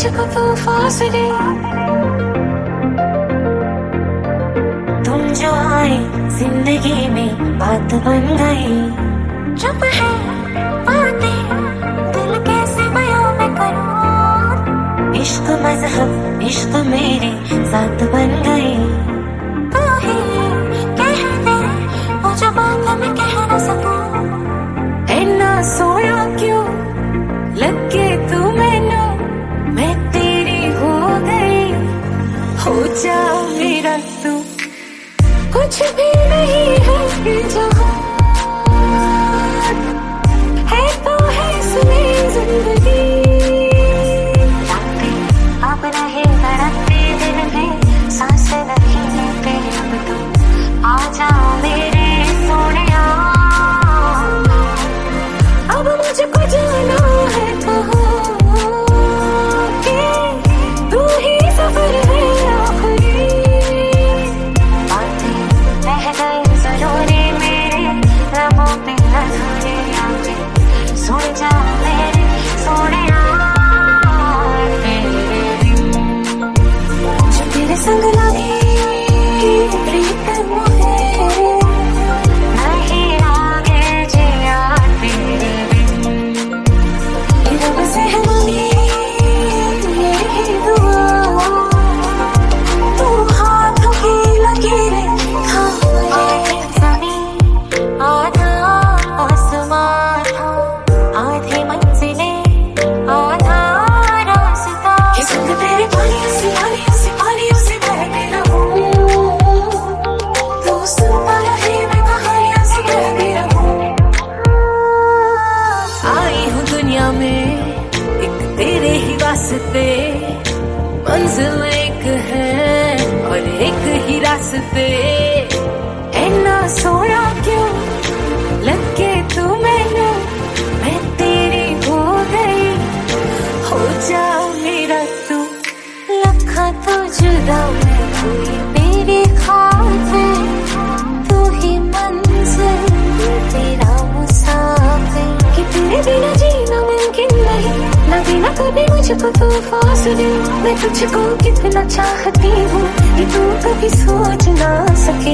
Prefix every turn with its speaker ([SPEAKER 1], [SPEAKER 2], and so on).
[SPEAKER 1] मुझको तू फासले। तुम जो आए जिंदगी में बात बन गई। चुप है बातें दिल कैसे बयां मैं करूं। इश्क मजहब इश्क मेरी साथ बन गई। तू ही कह दे वो जो बात मैं कह न सकूं। इतना सोया क्यों लगे तू मैनू, मैं तेरी हो गई। हो जा मेरा तू, कुछ भी नहीं है ये जहां, है तो है इसमें जिंदगी। अब नहीं धड़कते दिल में सांसें नहीं लेते अब तुम। आ जाओ मेरे सोनिया, अब मुझको जाना है कहाँ कि तू ही सफर है आखिरी। बातें रह गई जरूरी मेरे लबों पे अधूरे आके। सुन जा मेरे सोनिया, जो तेरे संग लगी प्रीतम है, नहीं आगे जिया तेरे बिन। ये रब से है मांगी ये दुआ, तू हाथों की लकीरें थामे। जमीन आधा आसमान था, आधी मंजिलें आधा रास्ता। ये संग तेरे पानियों से पानियों से बहते रहूं। तू सुनता रहे मैं कहानियां से कहती रहूं। आई हूँ दुनिया में एक तेरे ही वास्ते, मंजिल एक है और एक ही रास्ते। इतना सोया क्यों लगे तू मैनू, मैं तेरी हो गई। हो जा मेरा तू, लखा तो जुदा मैं हुई मेरी खातिर। तू ही मंजिल तेरा मुसाफिर, कि तेरे बिना जीना मुमकिन नहीं। लगे ना कभी मुझको तू फासले, मैं तुझको कितना चाहती हूँ ये तू कभी सोच ना सके।